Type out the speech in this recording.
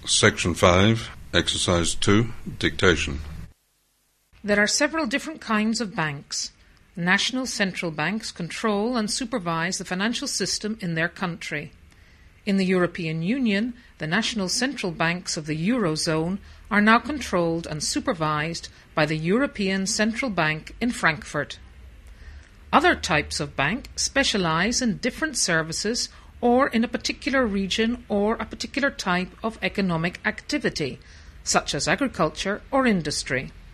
Section 5, Exercise 2, Dictation. There are several different kinds of banks. National central banks control and supervise the financial system in their country. In the European Union, the national central banks of the Eurozone are now controlled and supervised by the European Central Bank in Frankfurt. Other types of bank specialize in different services or in a particular region or a particular type of economic activity, such as agriculture or industry.